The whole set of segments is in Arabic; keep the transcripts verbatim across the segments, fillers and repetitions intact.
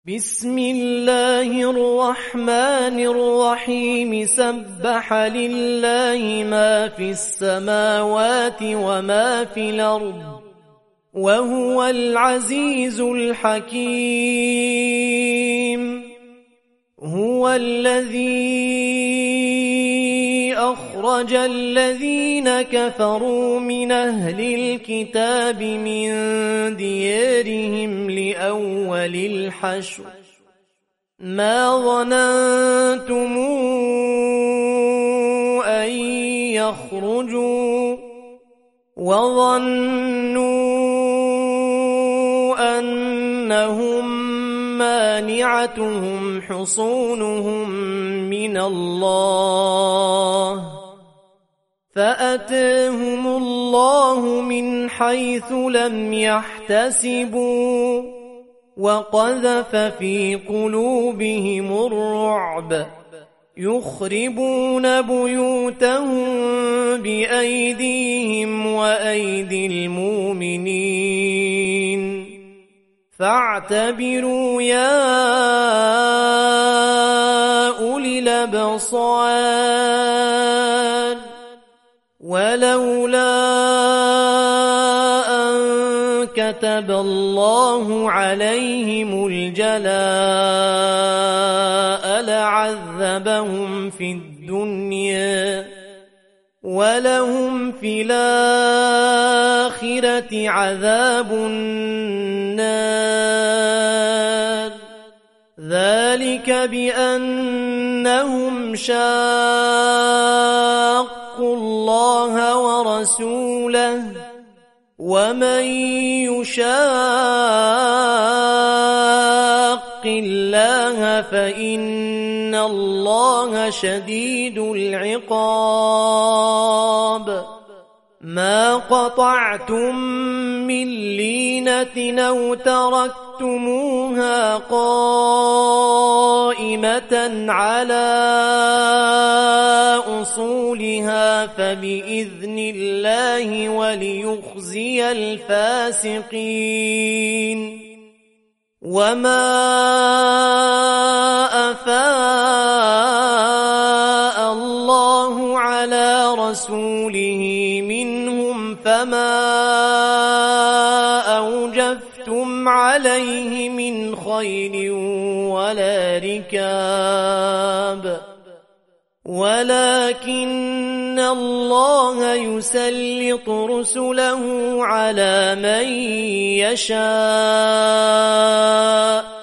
بسم الله الرحمن الرحيم سبح لله ما في السماوات وما في الأرض وهو العزيز الحكيم. هو الذي أخرج الذين كفروا من أهل الكتاب من ديارهم لأول الحشر ما ظننتم أن يخرجوا وظنوا أنهم مانعتهم حصونهم من الله فأتاهم الله من حيث لم يحتسبوا وقذف في قلوبهم الرعب يخربون بيوتهم بأيديهم وأيدي المؤمنين فاعتبروا يا أولي الأبصار. ولولا أن كتب الله عليهم الجلاء لعذبهم في الدنيا ولهم في الآخرة عذاب النار ذلك بأنهم شاقوا الله ورسوله ومن يشاق الله فإن الله شديد العقاب. ما قطعتم من لينة أو تركتموها قائمة على أصولها فبإذن الله وليخزي الفاسقين. وما أفاء الله على رسوله منهم فما أوجفتم عليه من خيل ولا ركاب ولكن الله يسلط رسله على من يشاء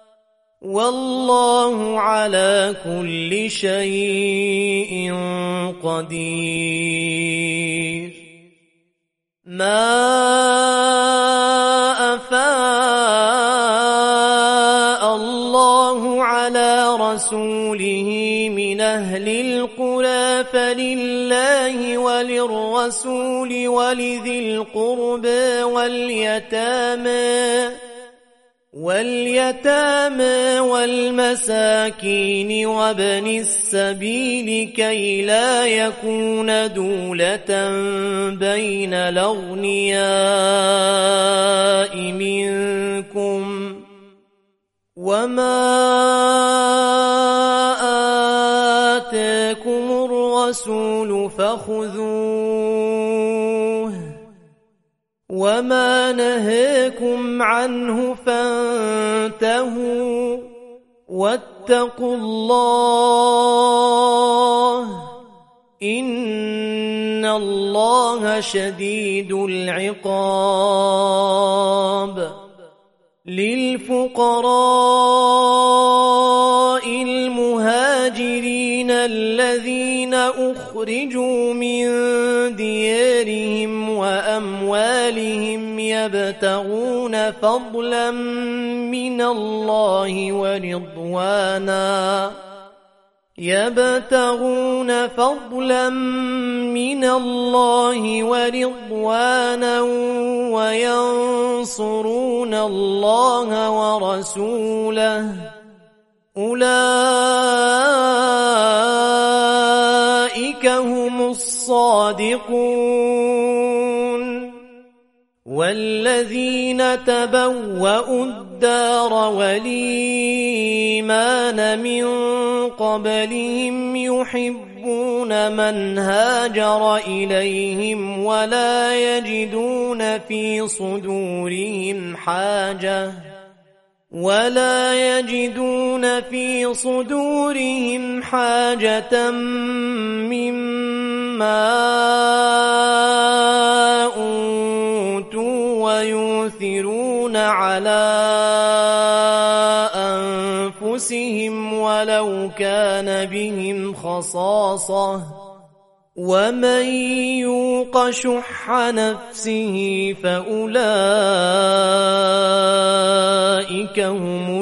والله على كل شيء قدير. ما أفاء الله على رسوله من أهل القرى فلله وللرسول ولذي القربى واليتامى واليتامى والمساكين وابن السبيل كي لا يكون دولة بين الأغنياء منكم وما آتاكم الرسول فخذوه وما نهاكم عنه فانتهوا واتقوا الله إن الله شديد العقاب. للفقراء المهاجرين الذين أخرجوا من ديارهم وأموالهم يبتغون فضلا من الله ورضوانا يبتغون فضلا من الله ورضوانا وينصرون الله ورسوله أولئك هم الصادقون. والذين تبوأوا الدار والإيمان من قبلهم يحبون من هاجر إليهم ولا يجدون في صدورهم حاجة ولا يجدون في صدورهم حاجة مما أوتوا ويؤثرون على أنفسهم ولو كان بهم خصاصة ومن يوق شح نفسه فأولئك هم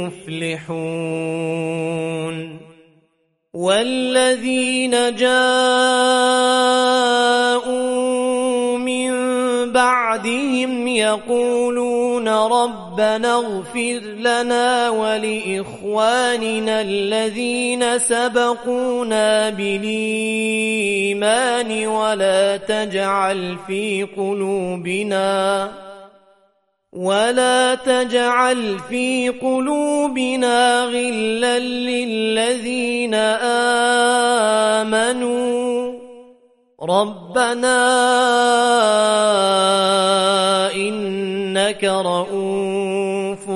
المفلحون والذين جاءوا من بعدهم يقولون ربنا اغفر لنا ولإخواننا الذين سبقونا بالإيمان ولا تجعل في قلوبنا ولا تجعل في قلوبنا غلا للذين آمنوا ربنا إنك رؤوف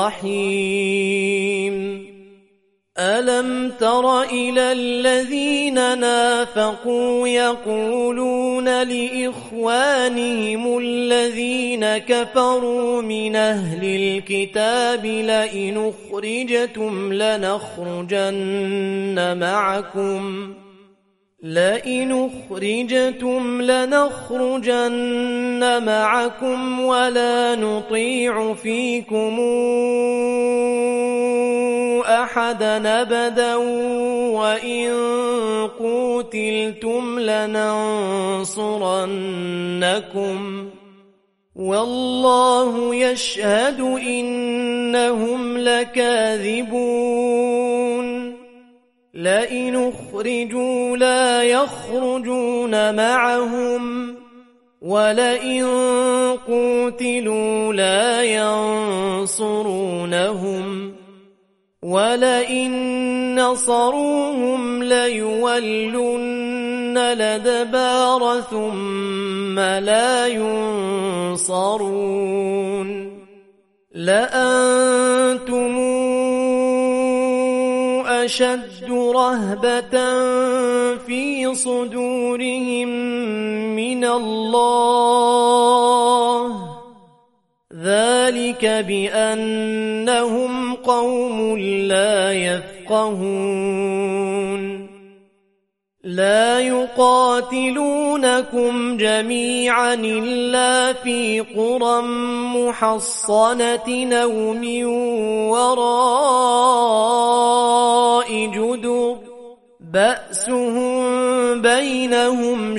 رحيم ألم تر إلى الذين نافقوا يقولون لإخوانهم الذين كفروا من أهل الكتاب لئن أخرجتم لنخرجن معكم لئن أخرجتم لنخرجن معكم ولا نطيع فيكم أحدا أبدا وإن قوتلتم لننصرنكم والله يشهد إنهم لكاذبون لئن أخرجوا لا يخرجون معهم ولئن قوتلوا لا ينصرونهم ولئن نصروهم ليولن الأدبار ثم لا ينصرون لأنتم أشد رهبة في صدورهم من الله ذلك بأنهم قوم لا يفقهون لا يقاتلونكم جميعا إلا في قرى محصنة أو من وراء جدر بأسهم بينهم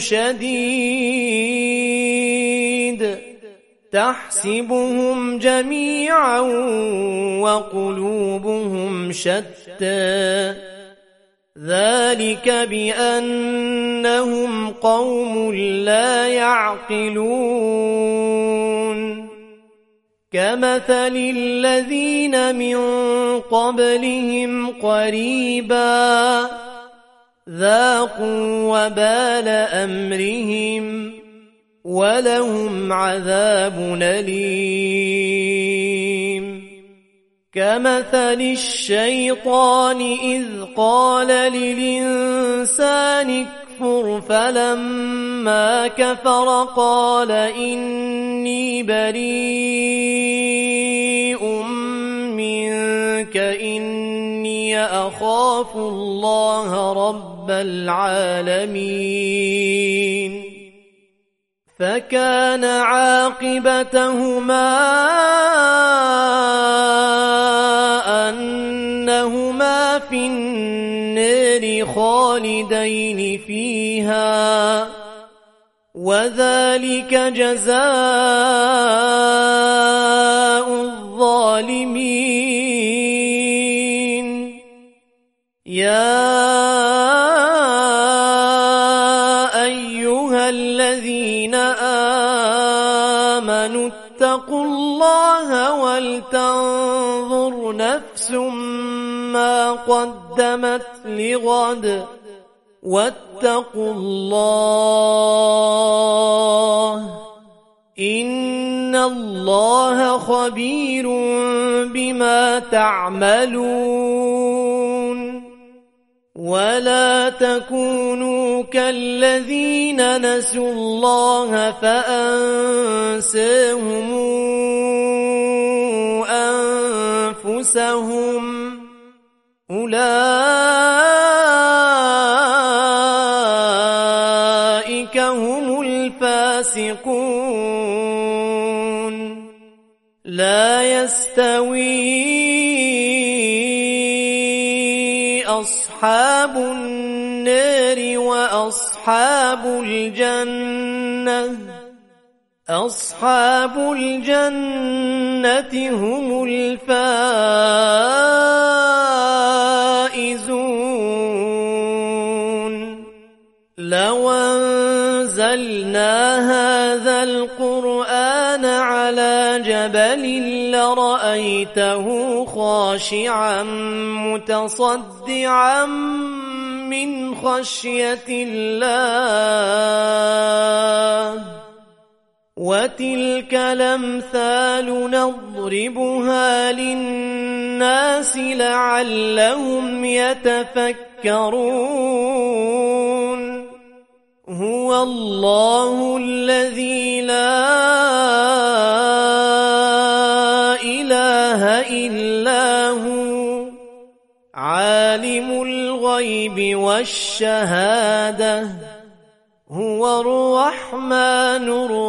شديد تحسبهم جميعا وقلوبهم شتى ذلك بأنهم قوم لا يعقلون كمثل الذين من قبلهم قريبا ذاقوا وبال أمرهم ولهم عذاب أليم كمثل الشيطان إذ قال للإنسان اكفر فلما كفر قال إني بريء منك إني أخاف الله رب العالمين فكان عاقبتهما أنهما في النار خالدين فيها وذلك جزاء الظالمين يا أيها الذين آمنوا اتقوا الله ولتنظر نفس ما قدمت لغد واتقوا الله إن الله خبير بما تعملون ولا تكونوا كالذين نسوا الله فأنساهم أنفسهم أولئك هم الفاسقون لا يستوي أصحاب النار وأصحاب الجنة أصحاب الجنة هم الفائزون لو أنزلنا هذا القرآن على جبل لرأيته خاشعا متصدعا من خشية الله وتلك الأمثال نضربها للناس لعلهم يتفكرون هو الله الذي لا إله إلا هو عالم الغيب والشهادة هو الرحمن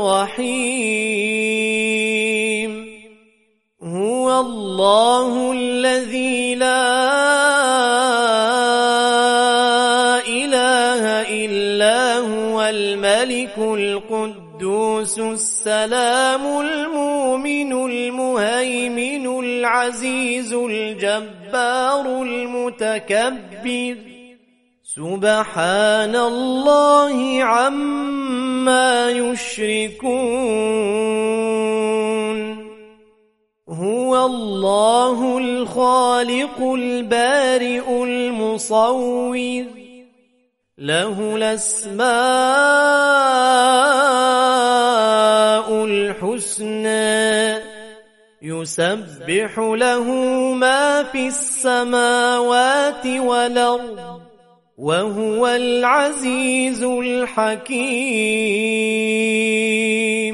الرحيم هو الله الذي لا إله إلا هو الملك القدوس السلام المؤمن المهيمن العزيز الجبار المتكبر سبحان الله عما يشركون هو الله الخالق البارئ المصور له الأسماء الحسنى يسبح له ما في السماوات والأرض وهو العزيز الحكيم